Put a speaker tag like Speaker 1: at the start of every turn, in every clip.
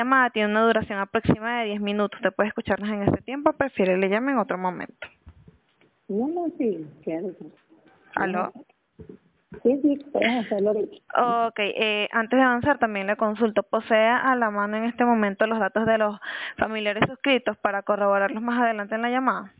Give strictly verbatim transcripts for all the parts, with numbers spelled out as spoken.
Speaker 1: llamada tiene una duración aproximada de diez minutos. Usted puede escucharnos en ese tiempo, prefiere le llame en otro momento.
Speaker 2: No, no, sí, claro.
Speaker 1: ¿Aló?
Speaker 2: Sí, sí, puedes hacerlo ahorita.
Speaker 1: Ok, eh, antes de avanzar también le consulto, ¿posee a la mano en este momento los datos de los familiares suscritos para corroborarlos más adelante en la llamada?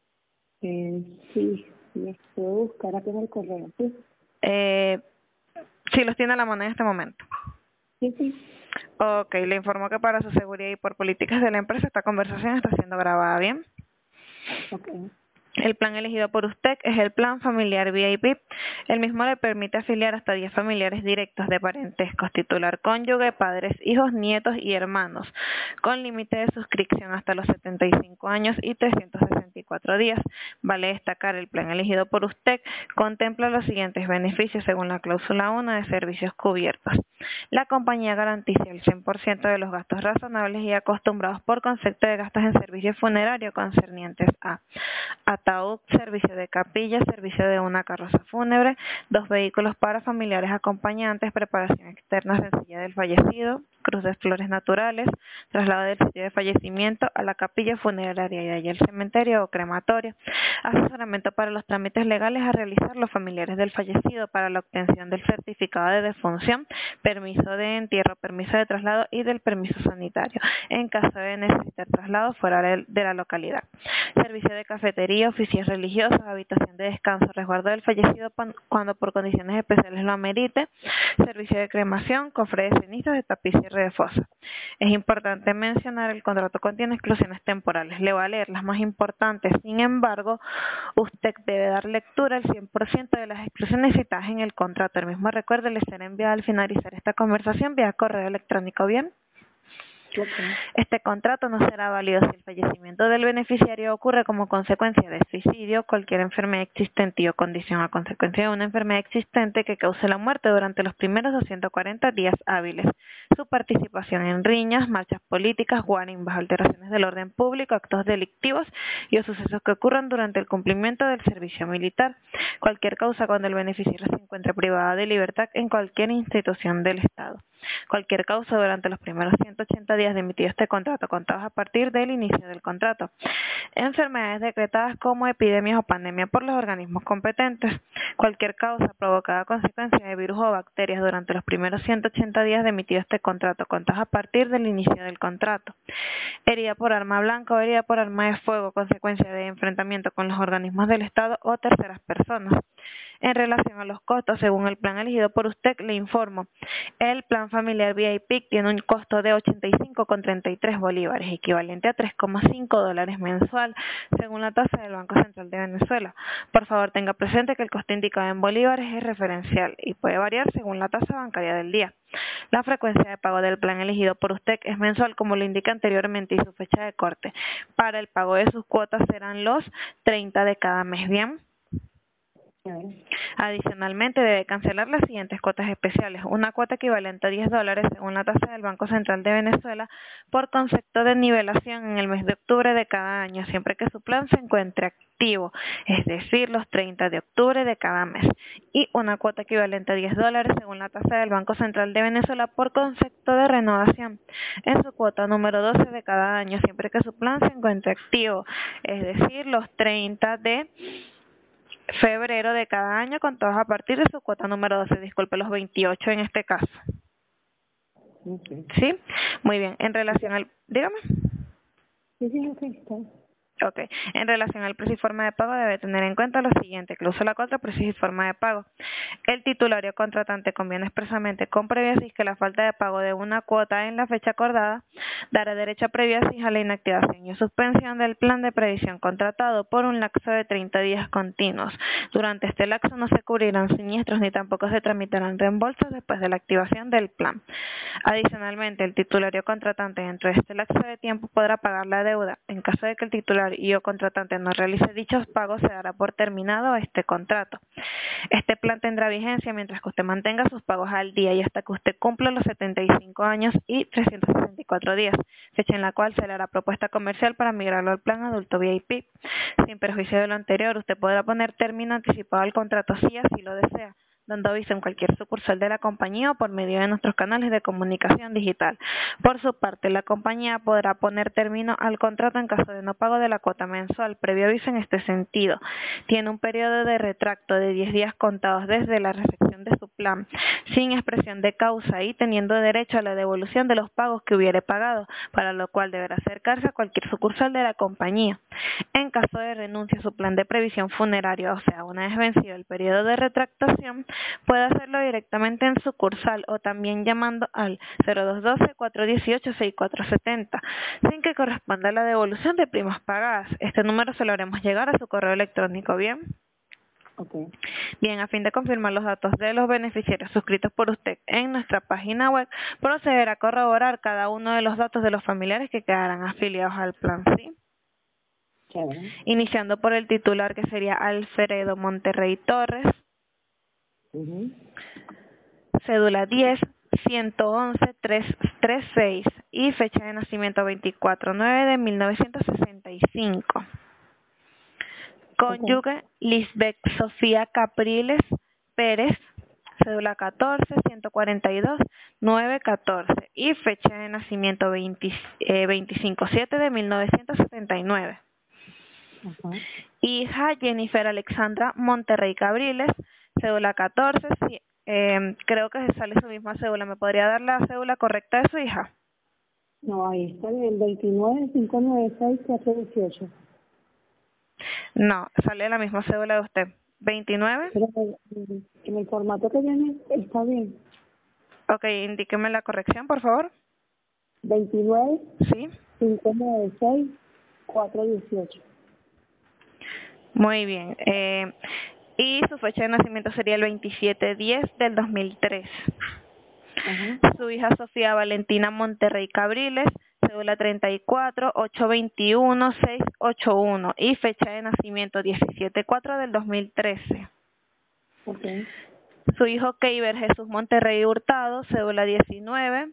Speaker 2: Eh, sí, sí, puedo buscar aquí en el correo, sí.
Speaker 1: Eh, sí los tiene a la mano en este momento.
Speaker 2: Sí, sí.
Speaker 1: Ok, le informo que para su seguridad y por políticas de la empresa esta conversación está siendo grabada, ¿bien?
Speaker 2: Ok.
Speaker 1: El plan elegido por usted es el plan familiar V I P. El mismo le permite afiliar hasta diez familiares directos de parentescos, titular cónyuge, padres, hijos, nietos y hermanos, con límite de suscripción hasta los setenta y cinco años y trescientos sesenta y cuatro días. Vale destacar, el plan elegido por usted contempla los siguientes beneficios según la cláusula uno de servicios cubiertos. La compañía garantiza el cien por ciento de los gastos razonables y acostumbrados por concepto de gastos en servicio funerario concernientes a ataúd, servicio de capilla, servicio de una carroza fúnebre, dos vehículos para familiares acompañantes, preparación externa sencilla del fallecido, cruz de flores naturales, traslado del sitio de fallecimiento a la capilla funeraria y de allí al cementerio o crematorio, asesoramiento para los trámites legales a realizar los familiares del fallecido para la obtención del certificado de defunción, permiso de entierro, permiso de traslado y del permiso sanitario, en caso de necesitar traslado fuera de la localidad, servicio de cafetería, oficios religiosos, habitación de descanso, resguardo del fallecido cuando por condiciones especiales lo amerite, servicio de cremación, cofre de cenizas, de tapiz y de fosa. Es importante mencionar, el contrato contiene exclusiones temporales. Le voy a leer las más importantes. Sin embargo, usted debe dar lectura al cien por ciento de las exclusiones citadas en el contrato. El mismo recuerde le será enviado al finalizar esta conversación vía correo electrónico, ¿bien?
Speaker 2: Okay.
Speaker 1: Este contrato no será válido si el fallecimiento del beneficiario ocurre como consecuencia de suicidio, cualquier enfermedad existente o condición a consecuencia de una enfermedad existente que cause la muerte durante los primeros doscientos cuarenta días hábiles. Su participación en riñas, marchas políticas, guarimbas, alteraciones del orden público, actos delictivos y o sucesos que ocurran durante el cumplimiento del servicio militar. Cualquier causa cuando el beneficiario se encuentre privado de libertad en cualquier institución del Estado. Cualquier causa durante los primeros ciento ochenta días de emitido este contrato, contados a partir del inicio del contrato. Enfermedades decretadas como epidemias o pandemia por los organismos competentes. Cualquier causa provocada a consecuencia de virus o bacterias durante los primeros ciento ochenta días de emitido este contrato, contados a partir del inicio del contrato. Herida por arma blanca o herida por arma de fuego, consecuencia de enfrentamiento con los organismos del Estado o terceras personas. En relación a los costos, según el plan elegido por usted, le informo. El plan familiar V I P tiene un costo de ochenta y cinco con treinta y tres bolívares, equivalente a tres coma cinco dólares mensual, según la tasa del Banco Central de Venezuela. Por favor, tenga presente que el costo indicado en bolívares es referencial y puede variar según la tasa bancaria del día. La frecuencia de pago del plan elegido por usted es mensual, como lo indica anteriormente, y su fecha de corte para el pago de sus cuotas serán los treinta de cada mes. Bien. Adicionalmente, debe cancelar las siguientes cuotas especiales. Una cuota equivalente a diez dólares según la tasa del Banco Central de Venezuela por concepto de nivelación en el mes de octubre de cada año, siempre que su plan se encuentre activo, es decir, los treinta de octubre de cada mes. Y una cuota equivalente a diez dólares según la tasa del Banco Central de Venezuela por concepto de renovación en su cuota número doce de cada año, siempre que su plan se encuentre activo, es decir, los treinta de febrero de cada año, contados a partir de su cuota número doce, disculpe, los veintiocho en este caso.
Speaker 2: Okay.
Speaker 1: ¿Sí? Muy bien. En relación al... Dígame.
Speaker 2: Sí, sí, ok, está.
Speaker 1: Ok. En relación al precio y forma de pago, debe tener en cuenta lo siguiente. Cláusula cuatro, precio y forma de pago. El titulario contratante conviene expresamente con previa cis que la falta de pago de una cuota en la fecha acordada dará derecho a previa cis a la inactivación y suspensión del plan de previsión contratado por un lapso de treinta días continuos. Durante este lapso no se cubrirán siniestros ni tampoco se tramitarán reembolsos después de la activación del plan. Adicionalmente, el titulario contratante dentro de este lapso de tiempo podrá pagar la deuda. En caso de que el titular y o contratante no realice dichos pagos, se dará por terminado este contrato. Este plan tendrá vigencia mientras que usted mantenga sus pagos al día y hasta que usted cumpla los setenta y cinco años y trescientos sesenta y cuatro días, fecha en la cual se le hará propuesta comercial para migrarlo al plan adulto V I P. Sin perjuicio de lo anterior, usted podrá poner término anticipado al contrato si así lo desea. dando aviso en cualquier sucursal de la compañía o por medio de nuestros canales de comunicación digital. Por su parte, la compañía podrá poner término al contrato en caso de no pago de la cuota mensual, previo aviso en este sentido. Tiene un periodo de retracto de diez días contados desde la recepción de su plan, sin expresión de causa y teniendo derecho a la devolución de los pagos que hubiere pagado, para lo cual deberá acercarse a cualquier sucursal de la compañía. En caso de renuncia a su plan de previsión funeraria, o sea, una vez vencido el periodo de retractación, puede hacerlo directamente en sucursal o también llamando al cero dos uno dos, cuatro uno ocho, seis cuatro siete cero, sin que corresponda la devolución de primas pagadas. Este número se lo haremos llegar a su correo electrónico, ¿bien?
Speaker 2: Okay.
Speaker 1: Bien, a fin de confirmar los datos de los beneficiarios suscritos por usted en nuestra página web, procederá a corroborar cada uno de los datos de los familiares que quedarán afiliados al plan, ¿sí?
Speaker 2: Chévere.
Speaker 1: Iniciando por el titular, que sería Alfredo Monterrey Torres,
Speaker 2: Uh-huh.
Speaker 1: cédula diez, ciento once, trescientos treinta y seis y fecha de nacimiento veinticuatro nueve de mil novecientos sesenta y cinco. Cónyuge Lisbeth Sofía Capriles Pérez, cédula catorce, ciento cuarenta y dos, novecientos catorce y fecha de nacimiento veinte, eh, veinticinco siete de mil novecientos setenta y nueve.
Speaker 2: Uh-huh.
Speaker 1: Hija Jennifer Alexandra Monterrey Cabriles, cédula catorce, sí, eh, creo que sale su misma cédula. ¿Me podría dar la cédula correcta de su hija?
Speaker 2: No, ahí está el veintinueve, cinco nueve seis, cuatro dieciocho.
Speaker 1: No, sale la misma cédula de usted. ¿veintinueve?
Speaker 2: Pero en en el formato que viene está bien.
Speaker 1: Ok, indíqueme la corrección, por favor.
Speaker 2: veintinueve,
Speaker 1: Sí.
Speaker 2: cinco nueve seis, cuatro dieciocho.
Speaker 1: Muy bien. Eh, y su fecha de nacimiento sería el veintisiete diez del dos mil tres.
Speaker 2: Ajá.
Speaker 1: Su hija Sofía Valentina Monterrey Cabriles, cédula treinta y cuatro, ochocientos veintiuno, seiscientos ochenta y uno y fecha de nacimiento diecisiete cuatro del dos mil trece.
Speaker 2: Okay.
Speaker 1: Su hijo Keiber Jesús Monterrey Hurtado, cédula diecinueve,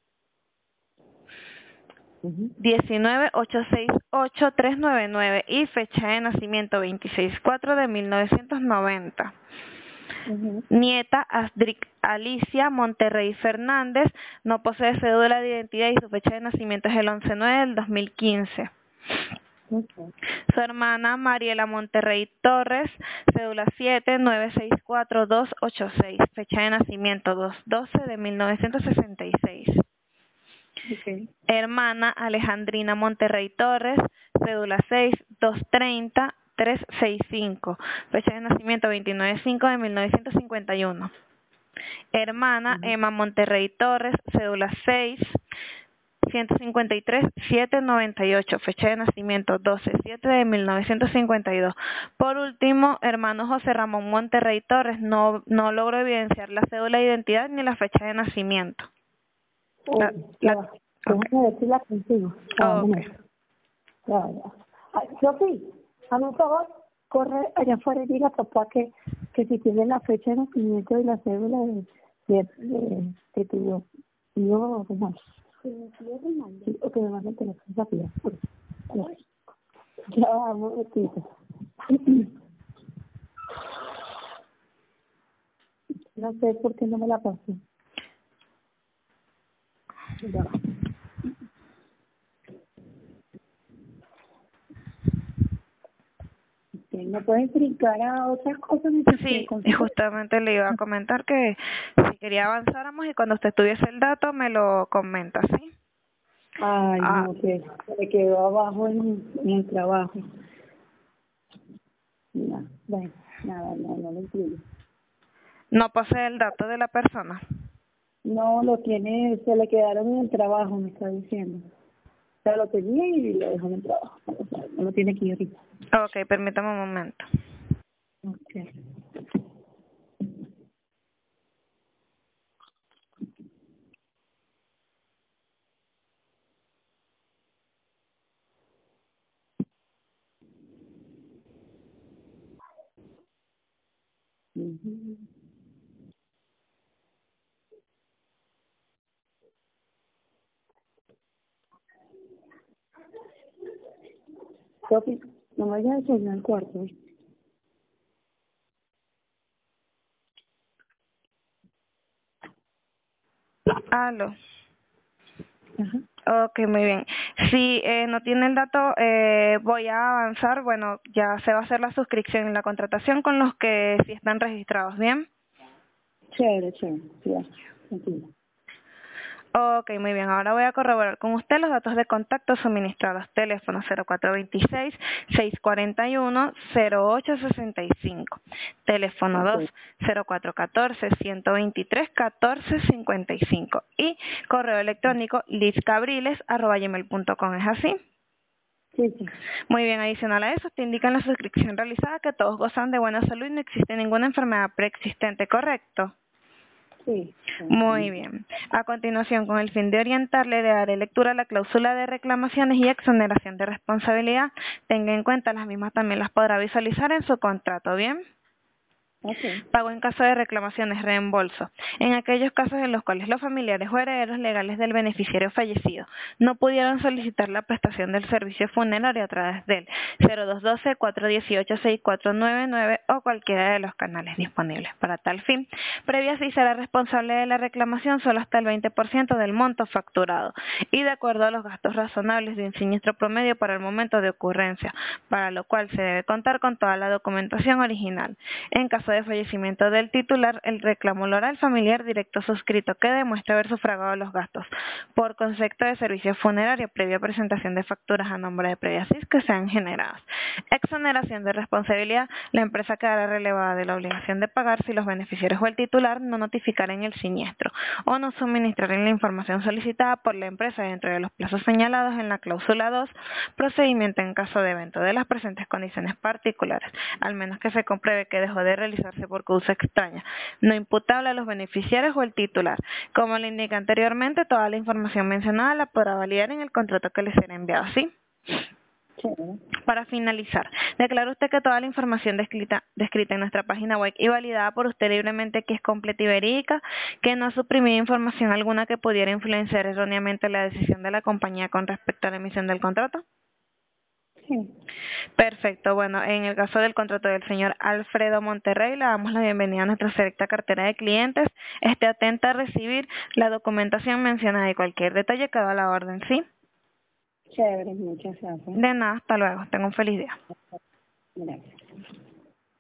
Speaker 2: Uh-huh.
Speaker 1: diecinueve, ochocientos sesenta y ocho, trescientos noventa y nueve y fecha de nacimiento veintiséis cuatro de mil novecientos noventa.
Speaker 2: Uh-huh.
Speaker 1: Nieta Asdric Alicia Monterrey Fernández, no posee cédula de identidad y su fecha de nacimiento es el once nueve del dos mil quince.
Speaker 2: Okay.
Speaker 1: Su hermana Mariela Monterrey Torres, cédula siete, nueve seis cuatro, dos ocho seis, fecha de nacimiento dos doce de mil novecientos sesenta y seis.
Speaker 2: Okay.
Speaker 1: Hermana Alejandrina Monterrey Torres, cédula seis, doscientos treinta, trescientos sesenta y cinco, fecha de nacimiento veintinueve cinco de mil novecientos cincuenta y uno. Hermana
Speaker 2: Uh-huh.
Speaker 1: Emma Monterrey Torres, cédula seis, ciento cincuenta y tres, setecientos noventa y ocho, fecha de nacimiento doce siete de mil novecientos cincuenta y dos. Por último, hermano José Ramón Monterrey Torres, no, no logró evidenciar la cédula de identidad ni la fecha de nacimiento.
Speaker 2: Oh,
Speaker 1: La,
Speaker 2: ya
Speaker 1: la,
Speaker 2: va.
Speaker 1: okay.
Speaker 2: Déjame decirla contigo. Ya va, un
Speaker 1: Okay.
Speaker 2: momento. Ya va, ya va. Ay, Sofi, hazme un favor, corre allá afuera y diga a papá que, que si tiene la fecha de nacimiento y la cédula de, de, de, de tu tío Román. Sí, tío Román. Sí, o que me mande el teléfono rápido. Ya, ya va, un momentito. No sé por qué no me la pasé. Ya va. Okay, ¿me puedes brincar a otras cosas mientras que
Speaker 1: Sí, y
Speaker 2: consigo?
Speaker 1: justamente le iba a comentar que si quería avanzáramos y cuando usted tuviese el dato me lo comenta, ¿sí?
Speaker 2: Ay,
Speaker 1: Ah,
Speaker 2: no, que me quedó abajo en, en el trabajo. No, bueno, nada, no, no lo incluyo.
Speaker 1: no posee el dato de la persona.
Speaker 2: No, lo tiene, se le quedaron en el trabajo, me está diciendo. O sea, lo tenía y lo dejó en el trabajo. O sea, no lo tiene aquí ahorita.
Speaker 1: Ok, permítame un momento.
Speaker 2: Okay. Ujú. Sofi, no me vayas a desayunar al cuarto, ¿eh?
Speaker 1: Aló.
Speaker 2: Ajá.
Speaker 1: Ok, muy bien. Si eh, no tiene el dato, eh, voy a avanzar. Bueno, ya se va a hacer la suscripción y la contratación con los que sí están registrados, ¿bien?
Speaker 2: Chévere, chévere. Gracias. Entiendo.
Speaker 1: Ok, muy bien. Ahora voy a corroborar con usted los datos de contacto suministrados. Teléfono cero cuatro dos seis, seis cuatro uno, cero ocho seis cinco. Teléfono dos
Speaker 2: Okay.
Speaker 1: cero cuatro uno cuatro, uno dos tres, uno cuatro cinco cinco. Y correo electrónico lizcabriles arroba gmail punto com. ¿Es así?
Speaker 2: Sí, sí.
Speaker 1: Muy bien, adicional a eso, te indica en la suscripción realizada que todos gozan de buena salud y no existe ninguna enfermedad preexistente, ¿correcto?
Speaker 2: Sí.
Speaker 1: Muy bien. A continuación, con el fin de orientarle, le daré lectura a la cláusula de reclamaciones y exoneración de responsabilidad. Tenga en cuenta, las mismas también las podrá visualizar en su contrato, ¿bien?
Speaker 2: Okay.
Speaker 1: Pago en caso de reclamaciones, reembolso. En aquellos casos en los cuales los familiares o herederos legales del beneficiario fallecido no pudieron solicitar la prestación del servicio funerario a través del cero dos uno dos, cuatro uno ocho, seis cuatro nueve nueve o cualquiera de los canales disponibles. Para tal fin, previa sí será responsable de la reclamación solo hasta el veinte por ciento del monto facturado y de acuerdo a los gastos razonables de un siniestro promedio para el momento de ocurrencia, para lo cual se debe contar con toda la documentación original. En caso de fallecimiento del titular, el reclamo lo hará el familiar directo suscrito que demuestre haber sufragado los gastos por concepto de servicio funerario previa presentación de facturas a nombre de previa C I S que sean generadas. Exoneración de responsabilidad. La empresa quedará relevada de la obligación de pagar si los beneficiarios o el titular no notificaren el siniestro o no suministraren la información solicitada por la empresa dentro de los plazos señalados en la cláusula dos, procedimiento en caso de evento de las presentes condiciones particulares, al menos que se compruebe que dejó de realizarse por causa extraña, no imputable a los beneficiarios o el titular. Como le indiqué anteriormente, toda la información mencionada la podrá validar en el contrato que le será enviado, ¿sí?
Speaker 2: Chévere.
Speaker 1: Para finalizar, declara usted que toda la información descrita, descrita en nuestra página web y validada por usted libremente que es completa y verídica, que no ha suprimido información alguna que pudiera influenciar erróneamente la decisión de la compañía con respecto a la emisión del contrato.
Speaker 2: Sí.
Speaker 1: Perfecto, bueno, en el caso del contrato del señor Alfredo Monterrey, le damos la bienvenida a nuestra selecta cartera de clientes. Esté atenta a recibir la documentación mencionada y cualquier detalle queda a la orden, ¿sí?
Speaker 2: Chévere, muchas gracias.
Speaker 1: De nada, hasta luego. Tenga un feliz día.
Speaker 2: Gracias.